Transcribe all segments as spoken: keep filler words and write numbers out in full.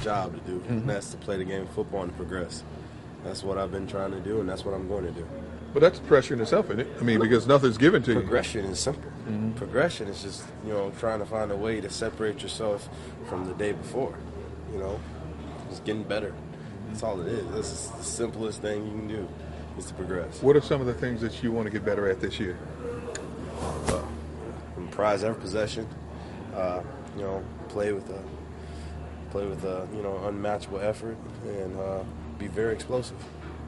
job to do, mm-hmm. and that's to play the game of football and progress. That's what I've been trying to do, and that's what I'm going to do. But that's pressure in itself, isn't it? I mean, because nothing's given to you. Progression is simple. Mm-hmm. Progression is just, you know, trying to find a way to separate yourself from the day before. You know, just getting better. That's all it is. That's just the simplest thing you can do is to progress. What are some of the things that you want to get better at this year? Uh, prize every possession. Uh, you know, play with a play with a you know unmatchable effort and uh, be very explosive.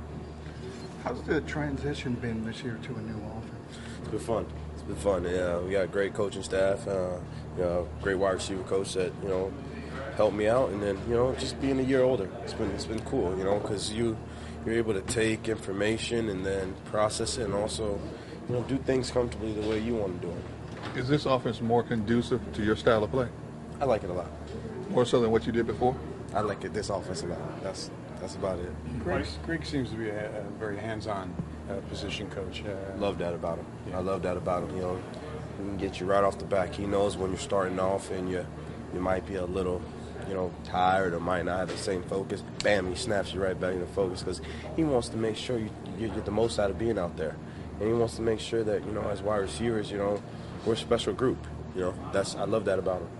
How's the transition been this year to a new offense? It's been fun. It's been fun. Yeah, we got a great coaching staff. Uh, you know, great wide receiver coach that you know helped me out, and then you know just being a year older, it's been it's been cool. You know, because you you're able to take information and then process it, and also you know do things comfortably the way you want to do it. Is this offense more conducive to your style of play? I like it a lot. More so than what you did before? I like it, this offense a lot. That's that's about it. Greg, Greg seems to be a, a very hands-on uh, position coach. Uh, love that about him. Yeah. I love that about him. You know, he can get you right off the back. He knows when you're starting off and you you might be a little, you know, tired or might not have the same focus. Bam, he snaps you right back into focus because he wants to make sure you, you get the most out of being out there. And he wants to make sure that, you know, as wide receivers, you know, we're a special group. You know, that's I love that about him.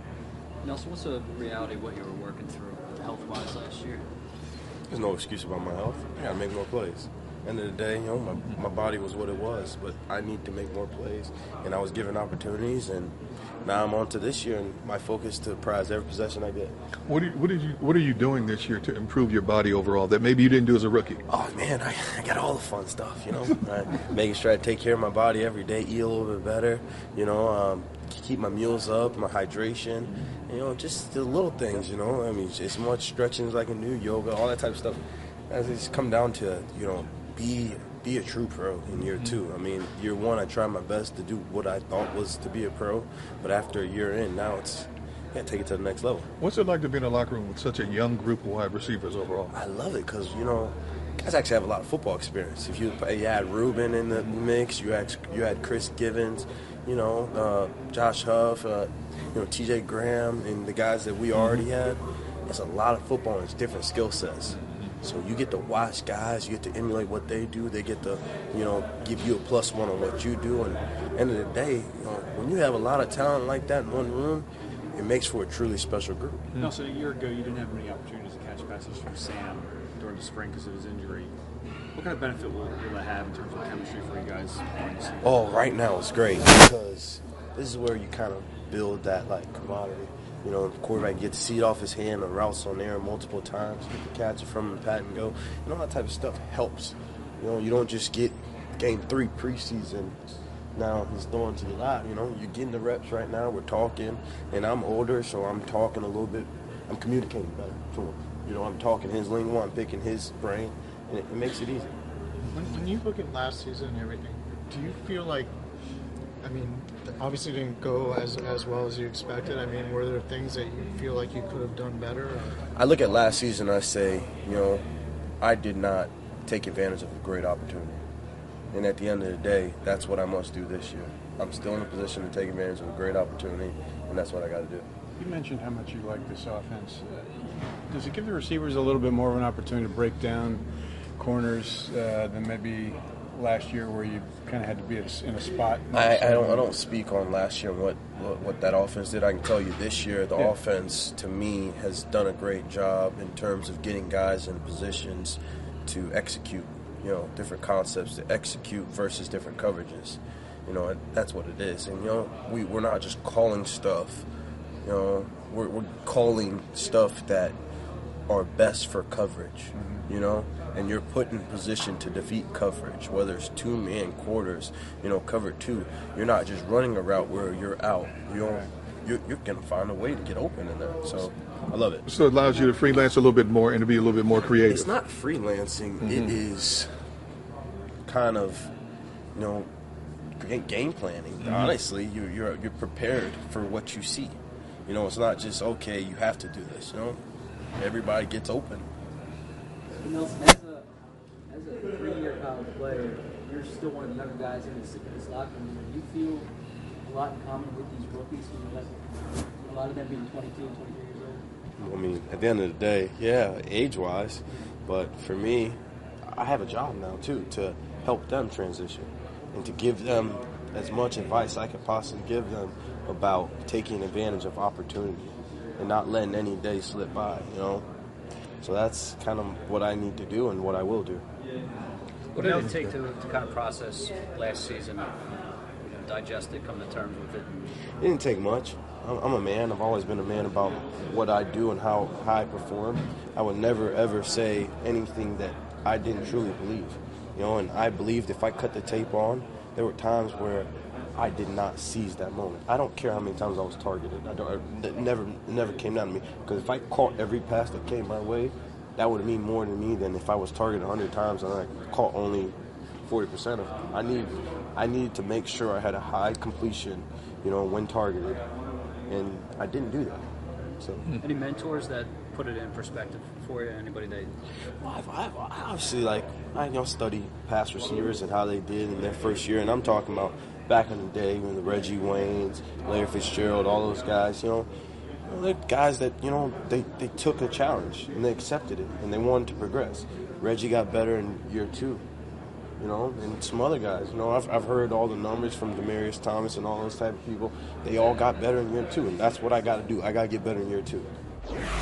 Nelson, what's the reality of what you were working through health-wise last year? There's no excuse about my health. I got to make more plays. End of the day, you know, my, my body was what it was, but I need to make more plays. And I was given opportunities, and now I'm on to this year, and my focus to prize every possession I get. What, do you, what, did you, what are you doing this year to improve your body overall that maybe you didn't do as a rookie? Oh, man, I, I got all the fun stuff, you know. Right? Making sure I take care of my body every day, eat a little bit better, you know, um, keep my meals up, my hydration, you know, just the little things, you know. I mean, as much stretching as I can do, yoga, all that type of stuff. As it's come down to, you know, be be a true pro in year two. I mean, year one, I tried my best to do what I thought was to be a pro, but after a year in, now it's, yeah, take it to the next level. What's it like to be in a locker room with such a young group of wide receivers overall? I love it because, you know, guys actually have a lot of football experience. If you, you had Ruben in the mix, you had you had Chris Givens, you know, uh, Josh Huff, uh, you know, T J Graham, and the guys that we already had. It's a lot of football and it's different skill sets. So you get to watch guys, you get to emulate what they do. They get to, you know, give you a plus one on what you do. And at the end of the day, you know, when you have a lot of talent like that in one room, it makes for a truly special group. No, so a year ago you didn't have many opportunities to catch passes from Sam during the spring because of his injury. What kind of benefit will, will that have in terms of chemistry for you guys? Oh, right now it's great because this is where you kind of build that, like, camaraderie. You know, the quarterback gets to see it off his hand, the routes on there multiple times. You can catch it from him, pat and go. And all that type of stuff helps. You know, you don't just get game three preseason. Now he's throwing to you live. You know, you're getting the reps right now. We're talking, and I'm older, so I'm talking a little bit. I'm communicating better to him. You know, I'm talking his lingo. I'm picking his brain, and it, it makes it easy. When, when you look at last season and everything, do you feel like, I mean, obviously didn't go as as well as you expected. I mean, were there things that you feel like you could have done better? Or? I look at last season, I say, you know, I did not take advantage of a great opportunity. And at the end of the day, that's what I must do this year. I'm still in a position to take advantage of a great opportunity, and that's what I got to do. You mentioned how much you like this offense. Does it give the receivers a little bit more of an opportunity to break down corners uh, than maybe last year, where you kind of had to be in a spot? I, I don't. I don't speak on last year and what, what, what that offense did. I can tell you this year, the yeah. offense to me has done a great job in terms of getting guys in positions to execute. You know, different concepts to execute versus different coverages. You know, and that's what it is. And you know, we we're not just calling stuff. You know, we're we're calling stuff that are best for coverage. Mm-hmm. You know. And you're put in position to defeat coverage, whether it's two-man quarters, you know, cover two. You're not just running a route where you're out. You know, you're, you're going to find a way to get open in there. So I love it. So it allows you to freelance a little bit more and to be a little bit more creative. It's not freelancing. Mm-hmm. It is kind of, you know, game planning. Mm-hmm. Honestly, you, you're you're prepared for what you see. You know, it's not just, okay, you have to do this. You know, everybody gets open. Nelson, as a, as a three-year college player, you're still one of the younger guys in this, in this locker room. Do you feel a lot in common with these rookies? You know, like, a lot of them being twenty-two, twenty-three years old? I mean, at the end of the day, yeah, age-wise, but for me, I have a job now too to help them transition and to give them as much advice I could possibly give them about taking advantage of opportunity and not letting any day slip by, you know. So that's kind of what I need to do and what I will do. What did it take to, to kind of process last season, you know, digest it, come to terms with it? It didn't take much. I'm, I'm a man. I've always been a man about what I do and how, how I perform. I would never, ever say anything that I didn't truly believe. You know, and I believed if I cut the tape on, there were times where I did not seize that moment. I don't care how many times I was targeted. I don't. It never, it never came down to me. Because if I caught every pass that came my way, that would mean more to me than if I was targeted one hundred times and I caught only forty percent of them. I need, I needed to make sure I had a high completion, you know, when targeted, and I didn't do that. So, any mentors that put it in perspective for you? Anybody that? Well, I've, I've obviously like I you know study past receivers and how they did in their first year, and I'm talking about back in the day when the Reggie Waynes, Larry Fitzgerald, all those guys, you know, you know, they're guys that you know they, they took a challenge and they accepted it and they wanted to progress. Reggie got better in year two, you know, and some other guys, you know, I've I've heard all the numbers from Demaryius Thomas and all those type of people. They all got better in year two, and that's what I got to do. I got to get better in year two.